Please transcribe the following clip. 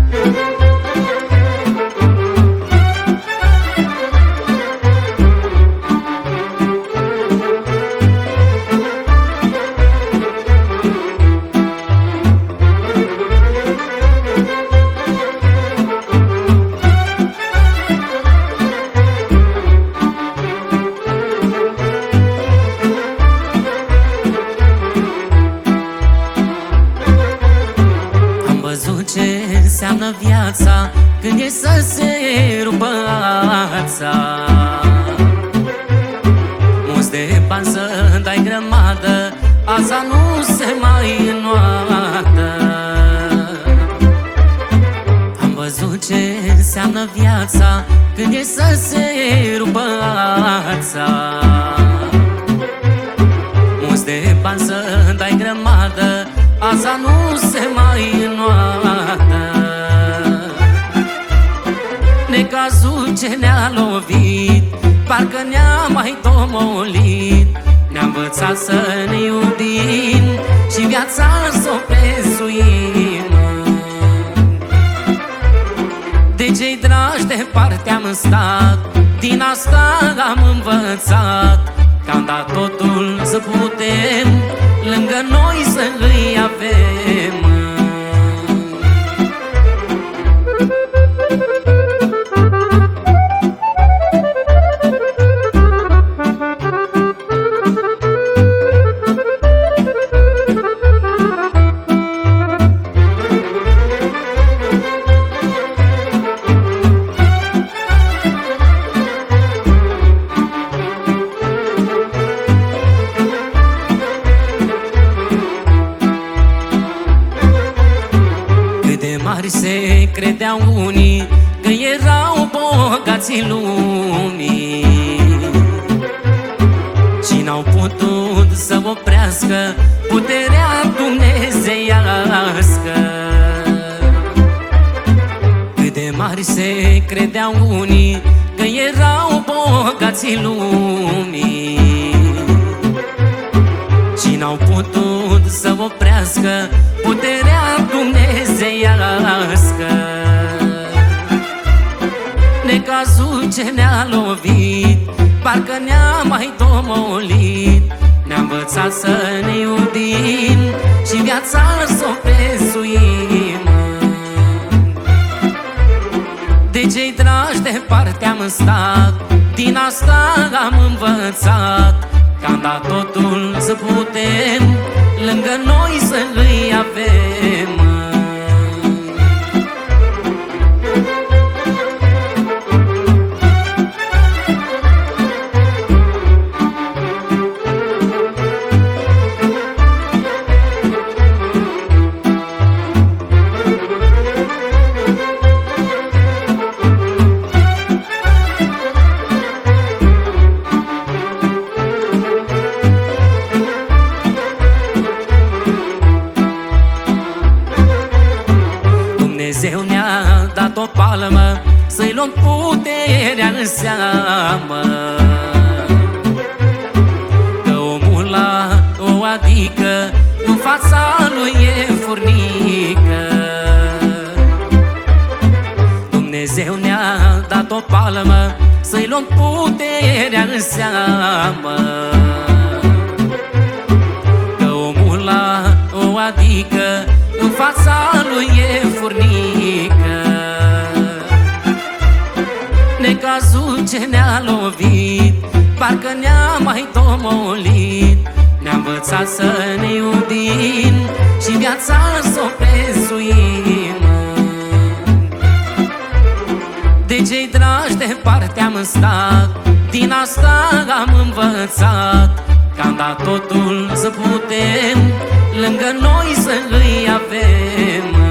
înseamnă viața când e să se rupă ața. Mulți de bani să dai grămadă, aza nu se mai înnoată. Am văzut ce înseamnă viața când e să se rupă ața. Mulți de bani să dai grămadă, aza nu se mai înnoată. Necazul ce ne-a lovit, parcă ne-a mai domolit. Ne-a învățat să ne iubim și viața să o prețuim. De cei dragi departe am stat, din asta am învățat, că am dat totul să putem lângă noi să îi avem. Mari se credeau unii că erau bogații lumii și n-au putut să oprească puterea dumnezeiască. Cât de mari se credeau unii că erau bogații lumii și n-au putut să oprească puterea dumnezeiască. Necazul ce ne-a lovit, parcă ne-a mai domolit. Ne-a învățat să ne iubim și viața să o prețuim. De cei dragi departe am stat, din asta am învățat, că am dat totul să putem lângă noi să îi avem. Dumnezeu ne-a dat o palmă să-i luăm puterea în seamă, că omul la o adică în fața lui e furnică. Dumnezeu ne-a dat o palmă să-i luăm puterea în seamă, că omul la o adică în fața lui e furnică. Necazul ce ne-a lovit, parcă ne-a mai domolit. Ne-a învățat să ne iubim și viața să o prețuim. De cei dragi departe am stat, din asta am învățat, că am dat totul să putem lângă noi să îi avem.